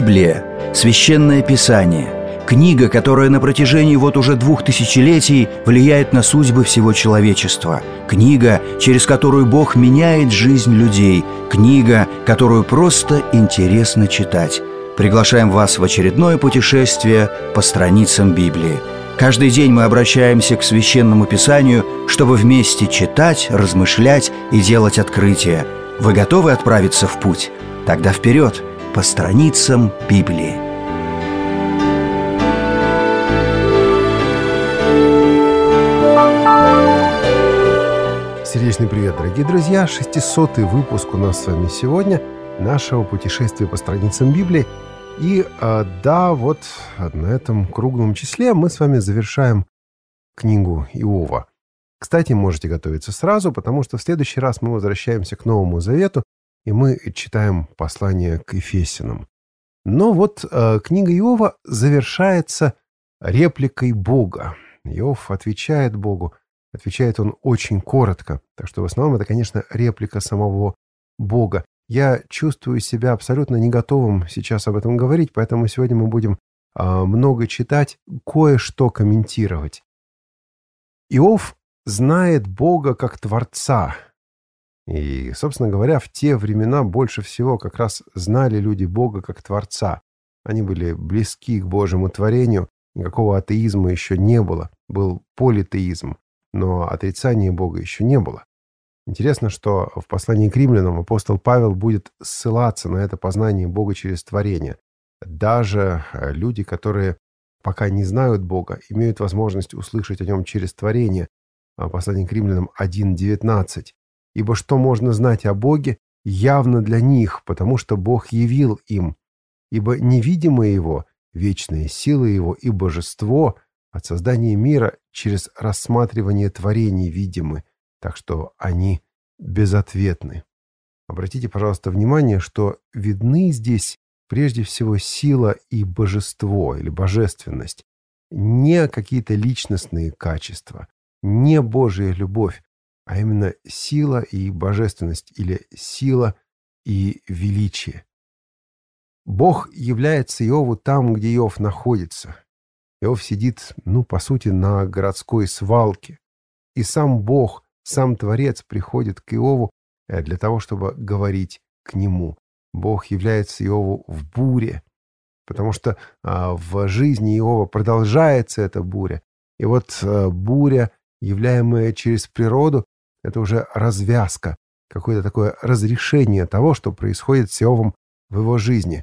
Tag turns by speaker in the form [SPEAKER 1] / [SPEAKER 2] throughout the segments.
[SPEAKER 1] Библия – священное писание, книга, которая на протяжении уже 2000 влияет на судьбы всего человечества, книга, через которую Бог меняет жизнь людей, книга, которую просто интересно читать. Приглашаем вас в очередное путешествие по страницам Библии. Каждый день мы обращаемся к Священному Писанию, чтобы вместе читать, размышлять и делать открытия. Вы готовы отправиться в путь? Тогда вперед, по страницам Библии.
[SPEAKER 2] Сердечный привет, дорогие друзья! 600-й выпуск у нас с вами сегодня нашего путешествия по страницам Библии. И на этом круглом числе мы с вами завершаем книгу Иова. Кстати, можете готовиться сразу, потому что в следующий раз мы возвращаемся к Новому Завету, и мы читаем послание к Ефесянам. Но книга Иова завершается репликой Бога. Иов отвечает Богу. Отвечает он очень коротко. Так что в основном это, конечно, реплика самого Бога. Я чувствую себя абсолютно не готовым сейчас об этом говорить, поэтому сегодня мы будем много читать, кое-что комментировать. Иов знает Бога как Творца. И, собственно говоря, в те времена больше всего как раз знали люди Бога как Творца. Они были близки к Божьему творению, никакого атеизма еще не было, был политеизм, но отрицания Бога еще не было. Интересно, что в послании к римлянам апостол Павел будет ссылаться на это познание Бога через творение. Даже люди, которые пока не знают Бога, имеют возможность услышать о нем через творение. Послание к римлянам 1:19. «Ибо что можно знать о Боге, явно для них, потому что Бог явил им. Ибо невидимое Его, вечная сила Его и божество от создания мира через рассматривание творений видимы, так что они безответны». Обратите, пожалуйста, внимание, что видны здесь прежде всего сила и божество или божественность, не какие-то личностные качества, не Божья любовь, а именно сила и божественность или сила и величие. Бог является Иову там, где Иов находится. Иов сидит, по сути, на городской свалке. И сам Бог, сам Творец приходит к Иову для того, чтобы говорить к нему. Бог является Иову в буре, потому что в жизни Иова продолжается эта буря. И буря, являемая через природу, это уже развязка, какое-то такое разрешение того, что происходит с Иовом в его жизни.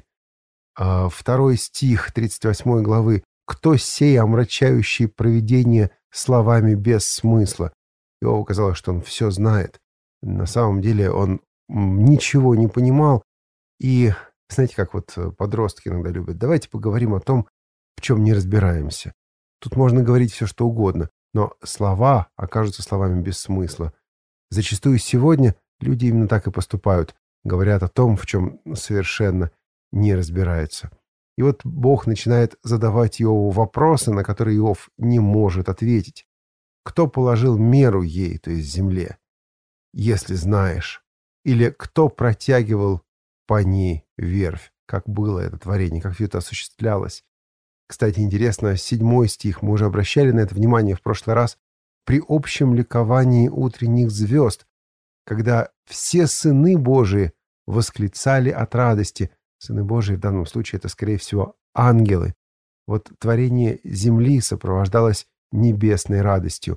[SPEAKER 2] 2 стих 38 главы. «Кто сей, омрачающий провидение словами без смысла?» Иову казалось, что он все знает. На самом деле он ничего не понимал. И знаете, как подростки иногда любят. Давайте поговорим о том, в чем не разбираемся. Тут можно говорить все, что угодно, но слова окажутся словами без смысла. Зачастую сегодня люди именно так и поступают. Говорят о том, в чем совершенно не разбираются. И Бог начинает задавать Иову вопросы, на которые Иов не может ответить. Кто положил меру ей, то есть земле, если знаешь? Или кто протягивал по ней верфь? Как было это творение, как все это осуществлялось? Кстати, интересно, 7 стих, мы уже обращали на это внимание в прошлый раз. «При общем ликовании утренних звезд, когда все сыны Божии восклицали от радости». Сыны Божии в данном случае это, скорее всего, ангелы. Творение земли сопровождалось небесной радостью.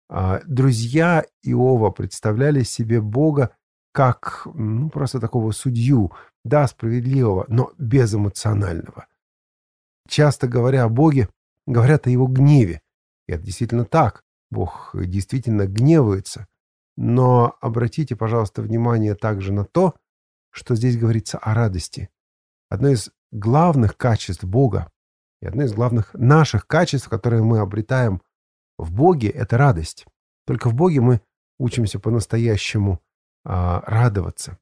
[SPEAKER 2] Друзья Иова представляли себе Бога как просто такого судью, да, справедливого, но безэмоционального. Часто говоря о Боге, говорят о его гневе. И это действительно так. Бог действительно гневается. Но обратите, пожалуйста, внимание также на то, что здесь говорится о радости. Одно из главных качеств Бога и одно из главных наших качеств, которые мы обретаем в Боге, это радость. Только в Боге мы учимся по-настоящему радоваться.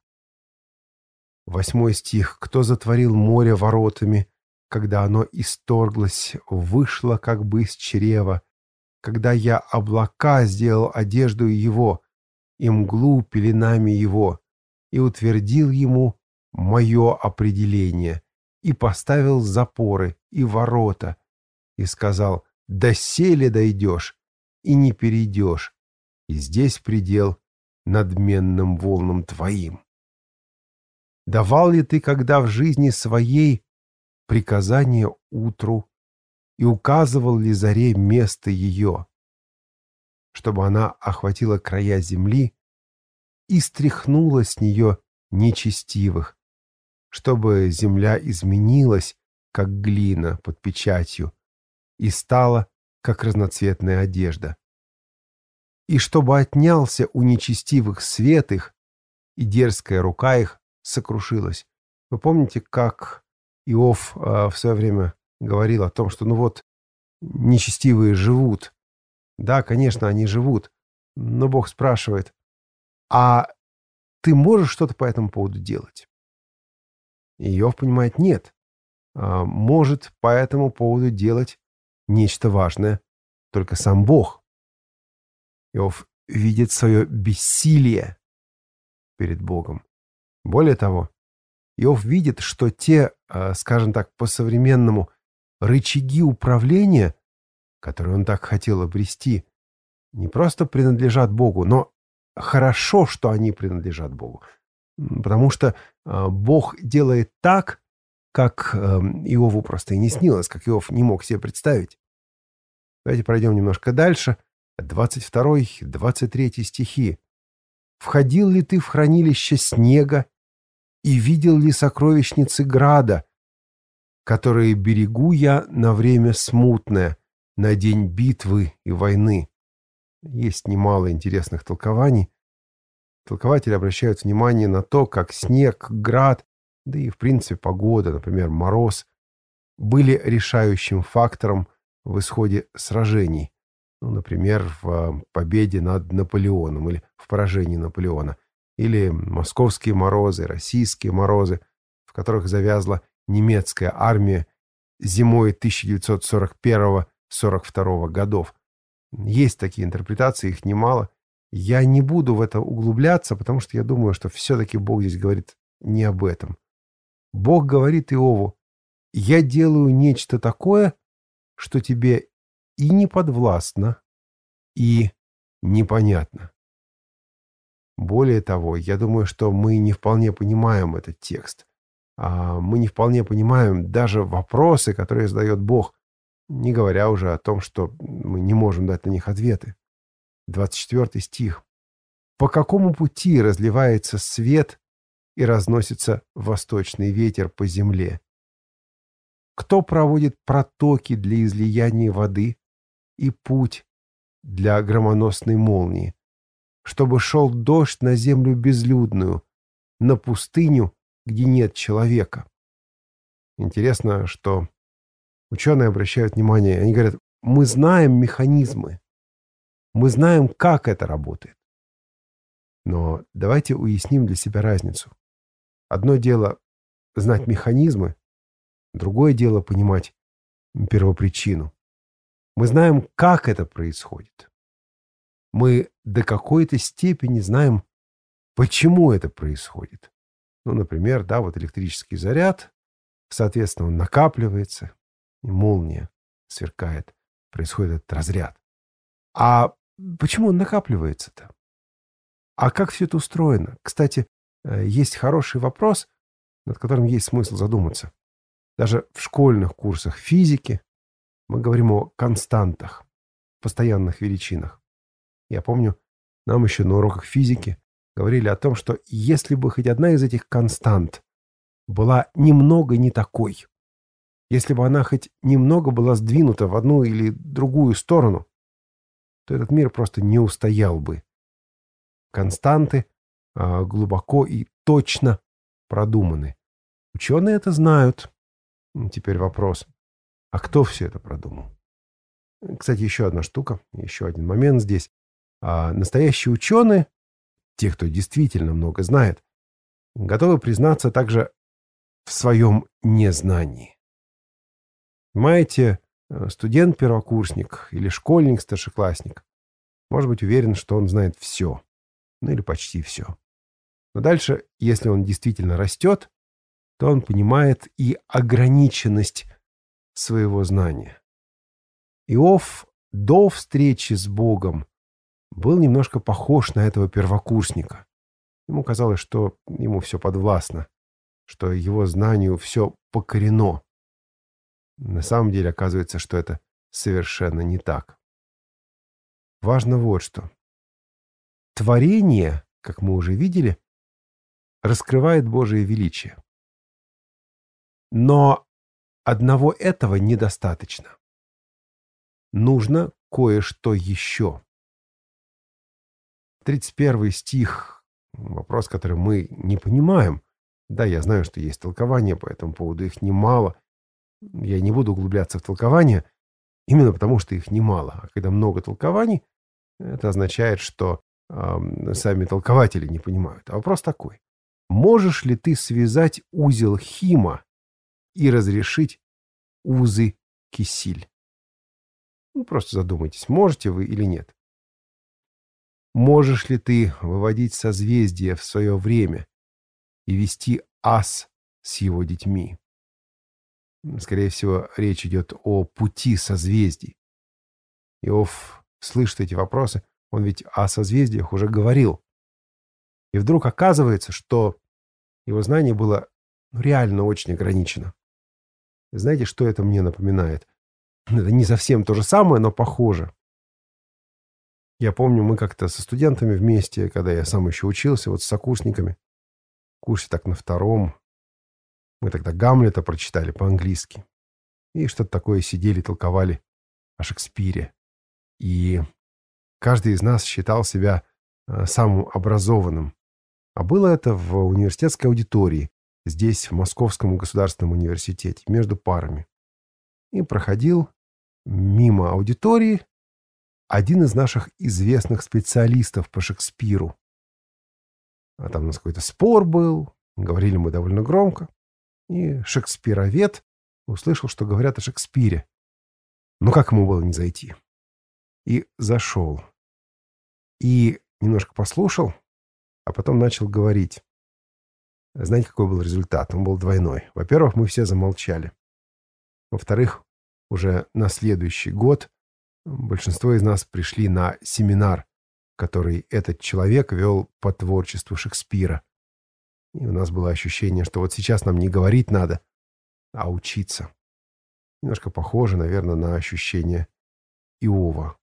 [SPEAKER 2] 8 стих. «Кто затворил море воротами, когда оно исторглось, вышло как бы из чрева, когда я облака сделал одеждой его, и мглу пеленами его, и утвердил ему мое определение, и поставил запоры и ворота, и сказал: доселе дойдешь и не перейдешь, и здесь предел надменным волнам твоим. Давал ли ты когда в жизни своей приказание утру, и указывал ли заре место ее, чтобы она охватила края земли и стряхнула с нее нечестивых, чтобы земля изменилась, как глина под печатью, и стала, как разноцветная одежда, и чтобы отнялся у нечестивых свет их, и дерзкая рука их сокрушилась. Вы помните, как Иов в свое время говорил о том, что нечестивые живут. Да, конечно, они живут, но Бог спрашивает: а ты можешь что-то по этому поводу делать? И Иов понимает: нет. Может по этому поводу делать нечто важное только сам Бог. Иов видит свое бессилие перед Богом. Более того, Иов видит, что те, скажем так, по-современному, рычаги управления, которые он так хотел обрести, не просто принадлежат Богу, но хорошо, что они принадлежат Богу. Потому что Бог делает так, как Иову просто и не снилось, как Иов не мог себе представить. Давайте пройдем немножко дальше. 22-23 стихи. «Входил ли ты в хранилище снега и видел ли сокровищницы града, которые берегу я на время смутное, на день битвы и войны?» Есть немало интересных толкований. Толкователи обращают внимание на то, как снег, град, да и, в принципе, погода, например, мороз, были решающим фактором в исходе сражений. Например, в победе над Наполеоном или в поражении Наполеона. Или московские морозы, российские морозы, в которых завязла немецкая армия зимой 1941-42 годов. Есть такие интерпретации, их немало. Я не буду в это углубляться, потому что я думаю, что все-таки Бог здесь говорит не об этом. Бог говорит Иову: «Я делаю нечто такое, что тебе и не подвластно, и непонятно». Более того, я думаю, что мы не вполне понимаем этот текст. Мы не вполне понимаем даже вопросы, которые задает Бог, не говоря уже о том, что мы не можем дать на них ответы. 24 стих. «По какому пути разливается свет и разносится восточный ветер по земле? Кто проводит протоки для излияния воды и путь для громоносной молнии, чтобы шел дождь на землю безлюдную, на пустыню, где нет человека?» Интересно, что ученые обращают внимание, они говорят: мы знаем механизмы, мы знаем, как это работает. Но давайте уясним для себя разницу. Одно дело знать механизмы, другое дело понимать первопричину. Мы знаем, как это происходит. Мы до какой-то степени знаем, почему это происходит. Например, электрический заряд, соответственно, он накапливается, и молния сверкает, происходит этот разряд. А почему он накапливается-то? А как все это устроено? Кстати, есть хороший вопрос, над которым есть смысл задуматься. Даже в школьных курсах физики мы говорим о константах, постоянных величинах. Я помню, нам еще на уроках физики говорили о том, что если бы хоть одна из этих констант была немного не такой, если бы она хоть немного была сдвинута в одну или другую сторону, то этот мир просто не устоял бы. Константы глубоко и точно продуманы. Ученые это знают. Теперь вопрос: а кто все это продумал? Кстати, еще одна штука, еще один момент здесь. Настоящие ученые, те, кто действительно много знает, готовы признаться также в своем незнании. Понимаете, студент-первокурсник или школьник-старшеклассник может быть уверен, что он знает все, или почти все. Но дальше, если он действительно растет, то он понимает и ограниченность своего знания. Иов до встречи с Богом был немножко похож на этого первокурсника. Ему казалось, что ему все подвластно, что его знанию все покорено. На самом деле оказывается, что это совершенно не так. Важно вот что. Творение, как мы уже видели, раскрывает Божие величие. Но одного этого недостаточно. Нужно кое-что еще. 31 стих, вопрос, который мы не понимаем. Да, я знаю, что есть толкования по этому поводу, их немало. Я не буду углубляться в толкования, именно потому что их немало. А когда много толкований, это означает, что сами толкователи не понимают. А вопрос такой. Можешь ли ты связать узел Хима и разрешить узы Кисиль? Просто задумайтесь, можете вы или нет. Можешь ли ты выводить созвездия в свое время и вести ас с его детьми? Скорее всего, речь идет о пути созвездий. Иов слышит эти вопросы, он ведь о созвездиях уже говорил. И вдруг оказывается, что его знание было реально очень ограничено. Знаете, что это мне напоминает? Это не совсем то же самое, но похоже. Я помню, мы как-то со студентами вместе, когда я сам еще учился, вот с сокурсниками, в курсе так на втором, мы тогда Гамлета прочитали по-английски. И что-то такое сидели, толковали о Шекспире. И каждый из нас считал себя самым образованным. А было это в университетской аудитории, здесь, в Московском государственном университете, между парами. И проходил мимо аудитории один из наших известных специалистов по Шекспиру. А там у нас какой-то спор был, говорили мы довольно громко. И шекспировед услышал, что говорят о Шекспире. Ну как ему было не зайти? И зашел. И немножко послушал, а потом начал говорить. Знаете, какой был результат? Он был двойной. Во-первых, мы все замолчали. Во-вторых, уже на следующий год большинство из нас пришли на семинар, который этот человек вел по творчеству Шекспира. И у нас было ощущение, что вот сейчас нам не говорить надо, а учиться. Немножко похоже, наверное, на ощущение Иова.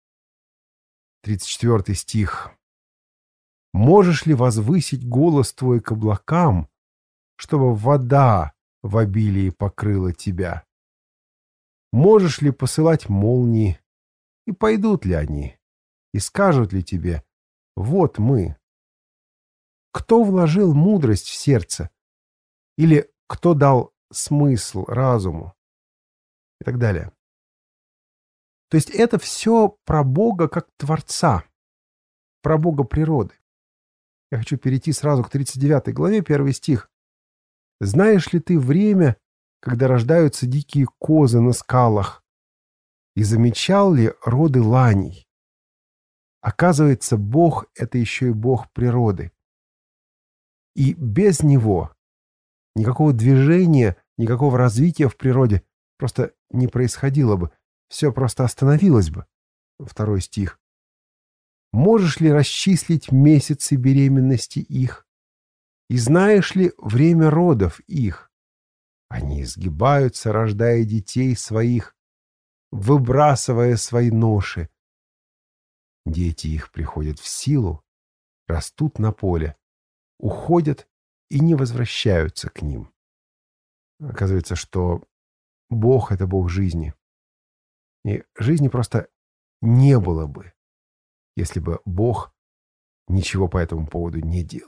[SPEAKER 2] 34 стих. «Можешь ли возвысить голос твой к облакам, чтобы вода в обилии покрыла тебя? Можешь ли посылать молнии, и пойдут ли они, и скажут ли тебе: вот мы? Кто вложил мудрость в сердце? Или кто дал смысл разуму?» И так далее. То есть это все про Бога как Творца, про Бога природы. Я хочу перейти сразу к 39 главе, 1 стих. «Знаешь ли ты время, когда рождаются дикие козы на скалах? И замечал ли роды ланей?» Оказывается, Бог — это еще и Бог природы. И без Него никакого движения, никакого развития в природе просто не происходило бы. Все просто остановилось бы. 2 стих. «Можешь ли расчислить месяцы беременности их? И знаешь ли время родов их? Они изгибаются, рождая детей своих, выбрасывая свои ноши. Дети их приходят в силу, растут на поле, уходят и не возвращаются к ним». Оказывается, что Бог — это Бог жизни. И жизни просто не было бы, если бы Бог ничего по этому поводу не делал.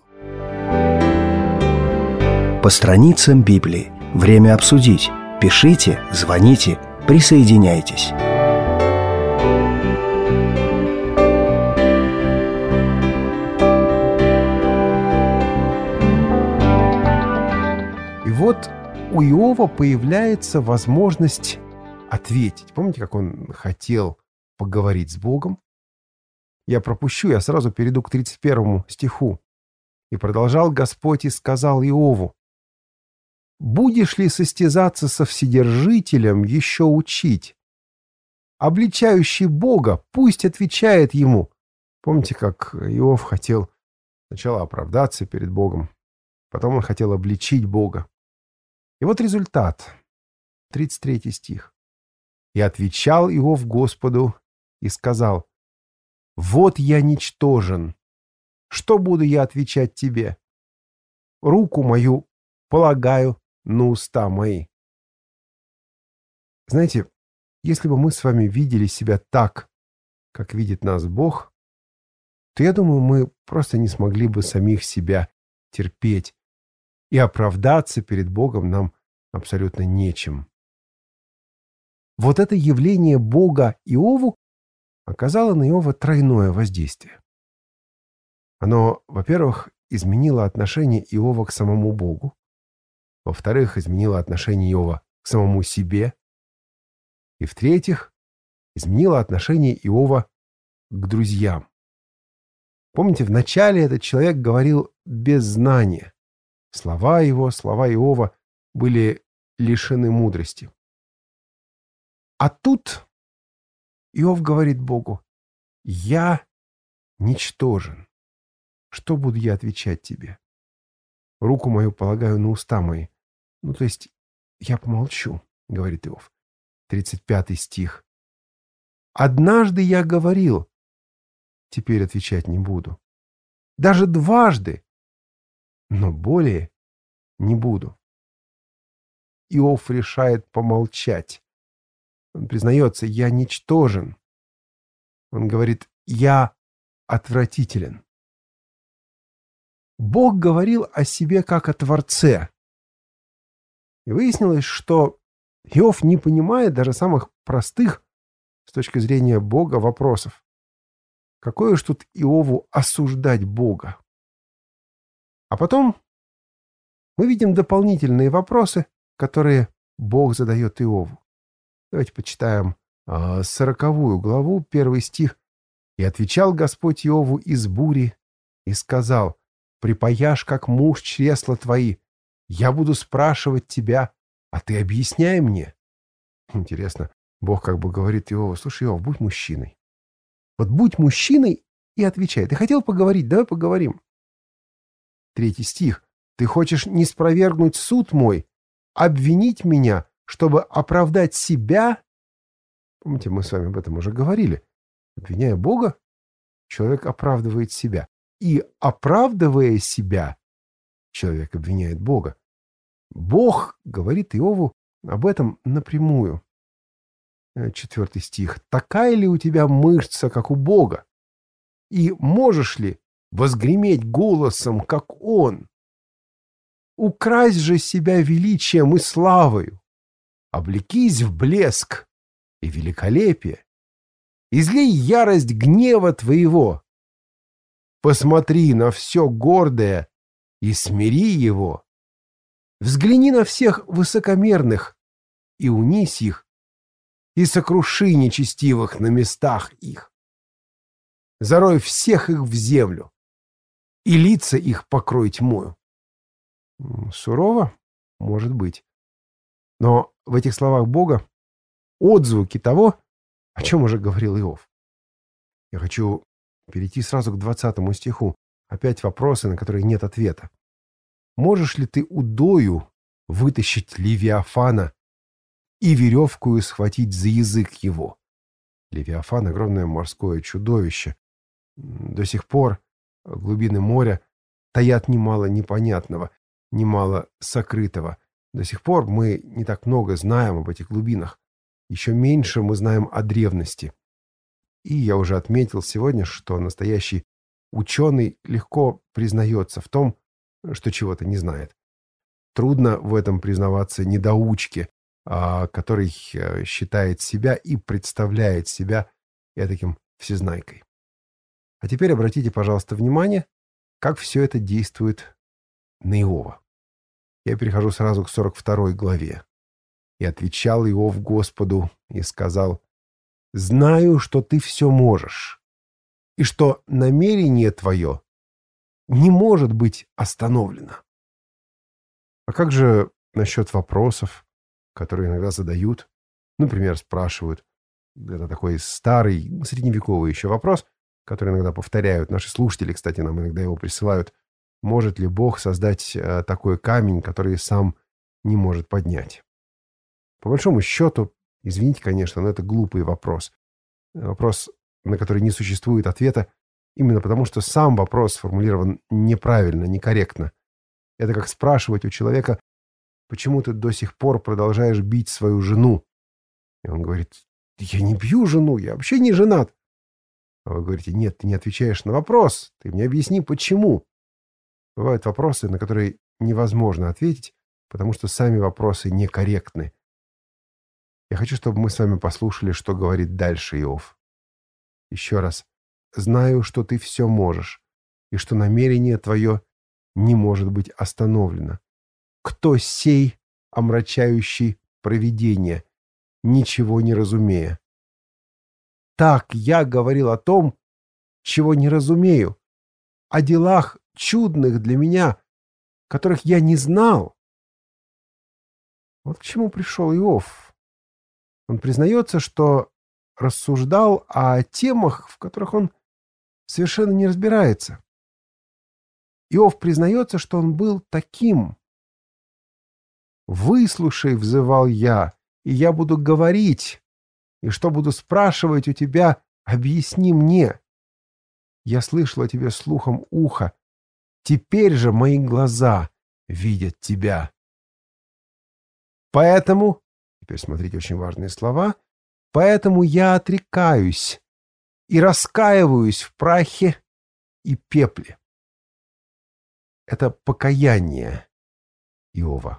[SPEAKER 1] По страницам Библии. Время обсудить. Пишите, звоните, присоединяйтесь.
[SPEAKER 2] И вот у Иова появляется возможность ответить. Помните, как он хотел поговорить с Богом? Я пропущу, я сразу перейду к 31 стиху. «И продолжал Господь и сказал Иову: будешь ли состязаться со Вседержителем еще учить? Обличающий Бога пусть отвечает ему». Помните, как Иов хотел сначала оправдаться перед Богом, потом он хотел обличить Бога. И вот результат. 33 стих. «И отвечал Иов Господу и сказал: вот я ничтожен. Что буду я отвечать тебе? Руку мою полагаю на уста мои». Знаете, если бы мы с вами видели себя так, как видит нас Бог, то, я думаю, мы просто не смогли бы самих себя терпеть, и оправдаться перед Богом нам абсолютно нечем. Вот это явление Бога Иову оказало на Иова тройное воздействие. Оно, во-первых, изменило отношение Иова к самому Богу, во-вторых, изменило отношение Иова к самому себе, и, в-третьих, изменило отношение Иова к друзьям. Помните, вначале этот человек говорил без знания. Слова его, слова Иова были лишены мудрости. А тут Иов говорит Богу: «Я ничтожен. Что буду я отвечать тебе? Руку мою полагаю на уста мои». То есть я помолчу, говорит Иов. 35 стих. «Однажды я говорил, теперь отвечать не буду. Даже дважды, но более не буду». Иов решает помолчать. Он признается: «Я ничтожен». Он говорит: «Я отвратителен». Бог говорил о себе как о Творце. И выяснилось, что Иов не понимает даже самых простых с точки зрения Бога вопросов. Какое уж тут Иову осуждать Бога? А потом мы видим дополнительные вопросы, которые Бог задает Иову. Давайте почитаем 40 главу, 1 стих. «И отвечал Господь Иову из бури и сказал: припаяшь, как муж, чресла твои. Я буду спрашивать тебя, а ты объясняй мне». Интересно, Бог как бы говорит Иову: слушай, Иов, будь мужчиной. Вот будь мужчиной и отвечай. Ты хотел поговорить? Давай поговорим. 3 стих. «Ты хочешь не спровергнуть суд мой, обвинить меня, чтобы оправдать себя?» Помните, мы с вами об этом уже говорили. Обвиняя Бога, человек оправдывает себя. И, оправдывая себя, человек обвиняет Бога. Бог говорит Иову об этом напрямую. 4 стих. «Такая ли у тебя мышца, как у Бога? И можешь ли возгреметь голосом, как Он? Укрась же себя величием и славою, облекись в блеск и великолепие, излей ярость гнева твоего, посмотри на все гордое и смири его, взгляни на всех высокомерных и унись их, и сокруши нечестивых на местах их, зарой всех их в землю, и лица их покрой тьмою». Сурово? Может быть. Но в этих словах Бога отзвуки того, о чем уже говорил Иов. Я хочу перейти сразу к 20 стиху. Опять вопросы, на которые нет ответа. «Можешь ли ты удою вытащить Левиафана и веревкую схватить за язык его?» Левиафан — огромное морское чудовище. До сих пор глубины моря таят немало непонятного, немало сокрытого. До сих пор мы не так много знаем об этих глубинах. Еще меньше мы знаем о древности. И я уже отметил сегодня, что настоящий ученый легко признается в том, что чего-то не знает. Трудно в этом признаваться недоучке, который считает себя и представляет себя этаким всезнайкой. А теперь обратите, пожалуйста, внимание, как все это действует на Иова. Я перехожу сразу к 42 главе. «И отвечал Иов Господу и сказал: знаю, что ты все можешь, и что намерение твое не может быть остановлено». А как же насчет вопросов, которые иногда задают. Например, спрашивают, это такой старый, средневековый еще вопрос, который иногда повторяют. Наши слушатели, кстати, нам иногда его присылают. Может ли Бог создать такой камень, который сам не может поднять? По большому счету, извините, конечно, но это глупый вопрос. Вопрос, на который не существует ответа, именно потому что сам вопрос сформулирован неправильно, некорректно. Это как спрашивать у человека, почему ты до сих пор продолжаешь бить свою жену? И он говорит, я не бью жену, я вообще не женат. А вы говорите, нет, ты не отвечаешь на вопрос, ты мне объясни, почему. Бывают вопросы, на которые невозможно ответить, потому что сами вопросы некорректны. Я хочу, чтобы мы с вами послушали, что говорит дальше Иов. Еще раз. Знаю, что ты все можешь, и что намерение твое не может быть остановлено. Кто сей, омрачающий провидение, ничего не разумея? Так я говорил о том, чего не разумею, о делах чудных для меня, которых я не знал. Вот к чему пришел Иов. Он признается, что рассуждал о темах, в которых он совершенно не разбирается. Иов признается, что он был таким. «Выслушай, — взывал я, — и я буду говорить, и что буду спрашивать у тебя, объясни мне. Я слышал о тебе слухом уха, теперь же мои глаза видят тебя. Поэтому, теперь смотрите очень важные слова, поэтому я отрекаюсь и раскаиваюсь в прахе и пепле». Это покаяние Иова.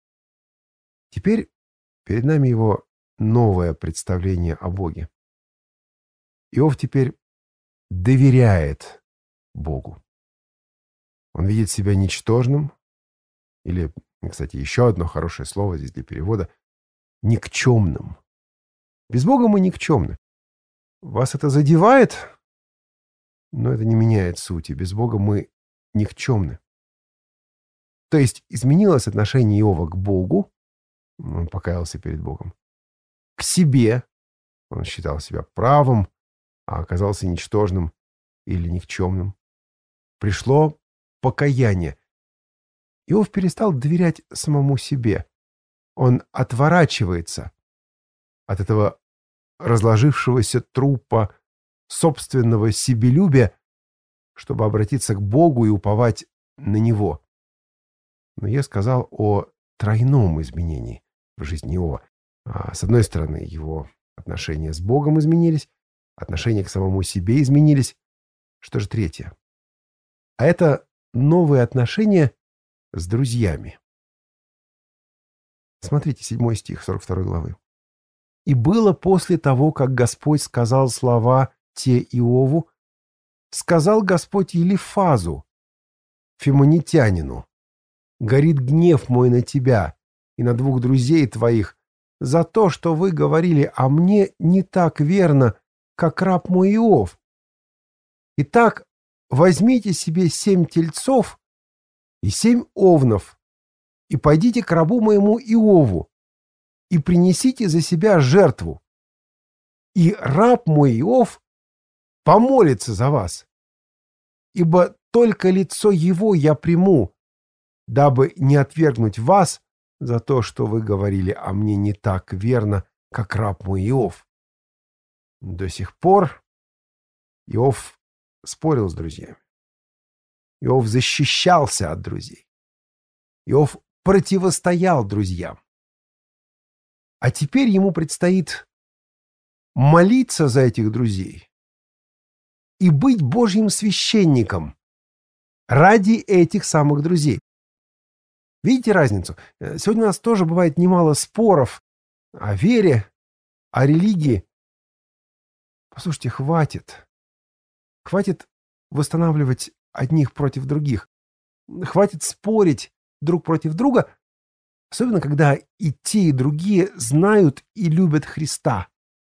[SPEAKER 2] Теперь перед нами его новое представление о Боге. Иов теперь доверяет Богу. Он видит себя ничтожным, или, кстати, еще одно хорошее слово здесь для перевода, никчемным. Без Бога мы никчемны. Вас это задевает? Но это не меняет сути. Без Бога мы никчемны. То есть изменилось отношение Иова к Богу, он покаялся перед Богом, к себе, он считал себя правым, а оказался ничтожным или никчемным. Пришло покаяние. Иов перестал доверять самому себе. Он отворачивается от этого разложившегося трупа собственного себелюбия, чтобы обратиться к Богу и уповать на Него. Но я сказал о тройном изменении в жизни Иова. С одной стороны, его отношения с Богом изменились, отношения к самому себе изменились. Что же третье? А это новые отношения с друзьями. Смотрите, 7 стих 42 главы. «И было после того, как Господь сказал слова те Иову, сказал Господь Елифазу, фимонитянину, горит гнев мой на тебя и на 2 друзей твоих за то, что вы говорили о мне не так верно, как раб мой Иов. Итак, возьмите себе 7 тельцов и 7 овнов, и пойдите к рабу моему Иову, и принесите за себя жертву. И раб мой Иов помолится за вас, ибо только лицо его я приму, дабы не отвергнуть вас за то, что вы говорили о мне не так верно, как раб мой Иов». До сих пор Иов спорил с друзьями. Иов защищался от друзей. Иов противостоял друзьям. А теперь ему предстоит молиться за этих друзей и быть Божьим священником ради этих самых друзей. Видите разницу? Сегодня у нас тоже бывает немало споров о вере, о религии. Послушайте, хватит. Хватит восстанавливать одних против других. Хватит спорить друг против друга, особенно когда и те, и другие знают и любят Христа.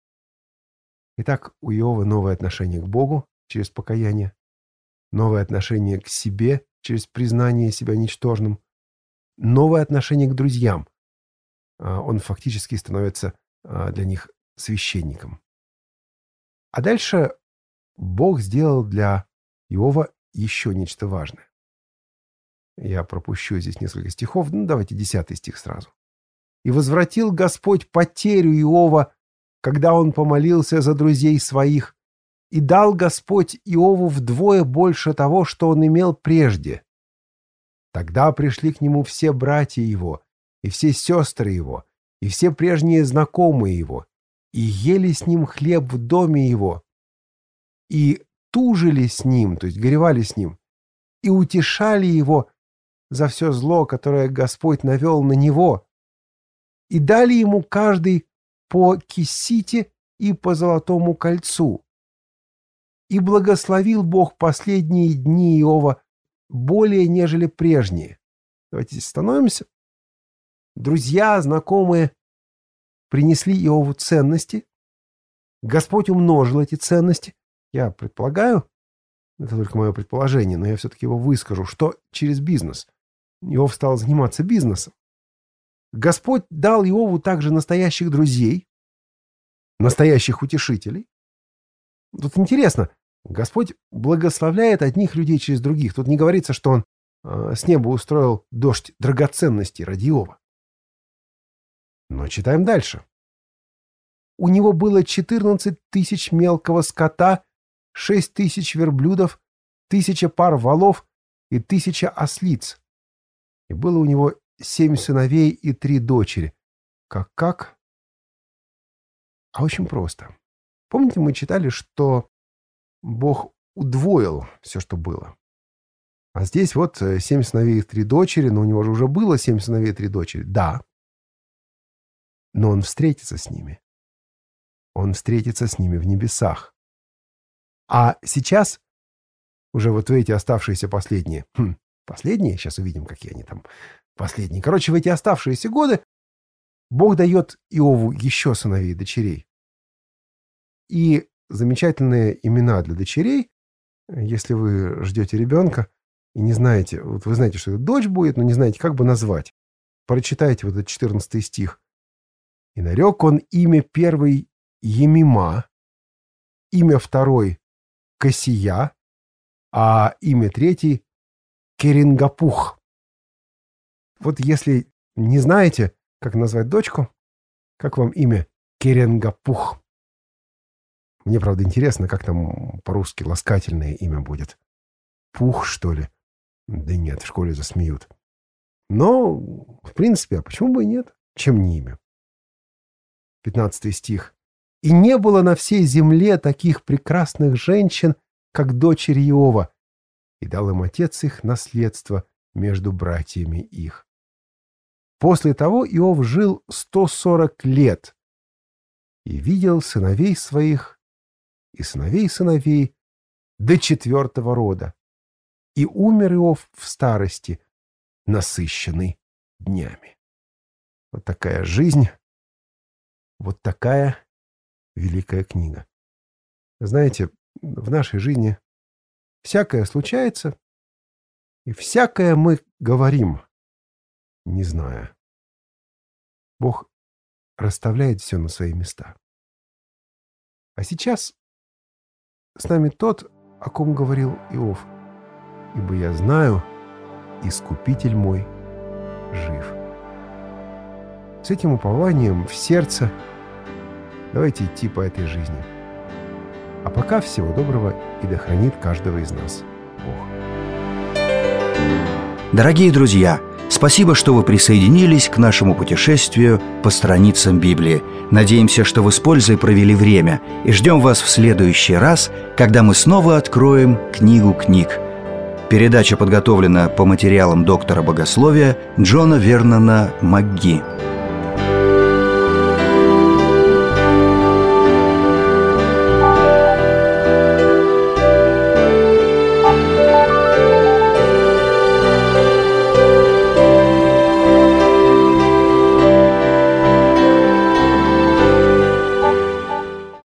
[SPEAKER 2] Итак, у Иова новое отношение к Богу через покаяние, новое отношение к себе через признание себя ничтожным, новое отношение к друзьям. Он фактически становится для них священником. А дальше Бог сделал для Иова еще нечто важное. Я пропущу здесь несколько стихов. Давайте 10 стих сразу. «И возвратил Господь потерю Иова, когда он помолился за друзей своих, и дал Господь Иову вдвое больше того, что он имел прежде. Тогда пришли к нему все братья его, и все сестры его, и все прежние знакомые его, и ели с ним хлеб в доме его, и тужили с ним, то есть горевали с ним, и утешали его за все зло, которое Господь навел на него, и дали ему каждый по кисите и по золотому кольцу. И благословил Бог последние дни Иова более, нежели прежние». Давайте здесь остановимся. Друзья, знакомые принесли Иову ценности. Господь умножил эти ценности. Я предполагаю, это только мое предположение, но я все-таки его выскажу, что через бизнес. Иов стал заниматься бизнесом. Господь дал Иову также настоящих друзей, настоящих утешителей. Тут интересно, Господь благословляет одних людей через других. Тут не говорится, что он с неба устроил дождь драгоценностей ради Иова. Но читаем дальше. У него было 14 тысяч мелкого скота, 6 тысяч верблюдов, 1000 пар волов и 1000 ослиц. И было у него 7 сыновей и 3 дочери. Как? А очень просто. Помните, мы читали, что Бог удвоил все, что было. А здесь вот 7 сыновей и 3 дочери, но у него же уже было 7 сыновей и 3 дочери. Да. Но он встретится с ними. Он встретится с ними в небесах. А сейчас уже вот в эти оставшиеся последние... Последние? Сейчас увидим, какие они там последние. Короче, в эти оставшиеся годы Бог дает Иову еще сыновей и дочерей. И замечательные имена для дочерей, если вы ждете ребенка и не знаете, вот вы знаете, что это дочь будет, но не знаете, как бы назвать. Прочитайте вот этот 14 стих. «И нарек он имя первой Емима, имя второй Косия, а имя третьей Керингапух». Вот если не знаете, как назвать дочку, как вам имя Керингапух? Мне, правда, интересно, как там по-русски ласкательное имя будет. Пух, что ли? Да нет, в школе засмеют. Но, в принципе, а почему бы и нет? Чем не имя? 15 стих. «И не было на всей земле таких прекрасных женщин, как дочери Иова, и дал им отец их наследство между братьями их». После того Иов жил 140 лет и видел сыновей своих и сыновей сыновей до 4-го рода. И умер Иов в старости, насыщенный днями. Вот такая жизнь, вот такая великая книга. Знаете, в нашей жизни всякое случается, и всякое мы говорим, не зная. Бог расставляет все на свои места. А сейчас с нами тот, о ком говорил Иов: «Ибо я знаю, Искупитель мой жив». С этим упованием в сердце давайте идти по этой жизни. А пока всего доброго, и да хранит каждого из нас Бог.
[SPEAKER 1] Дорогие друзья, спасибо, что вы присоединились к нашему путешествию по страницам Библии. Надеемся, что вы с пользой провели время, и ждем вас в следующий раз, когда мы снова откроем книгу книг. Передача подготовлена по материалам доктора богословия Джона Вернона МакГи.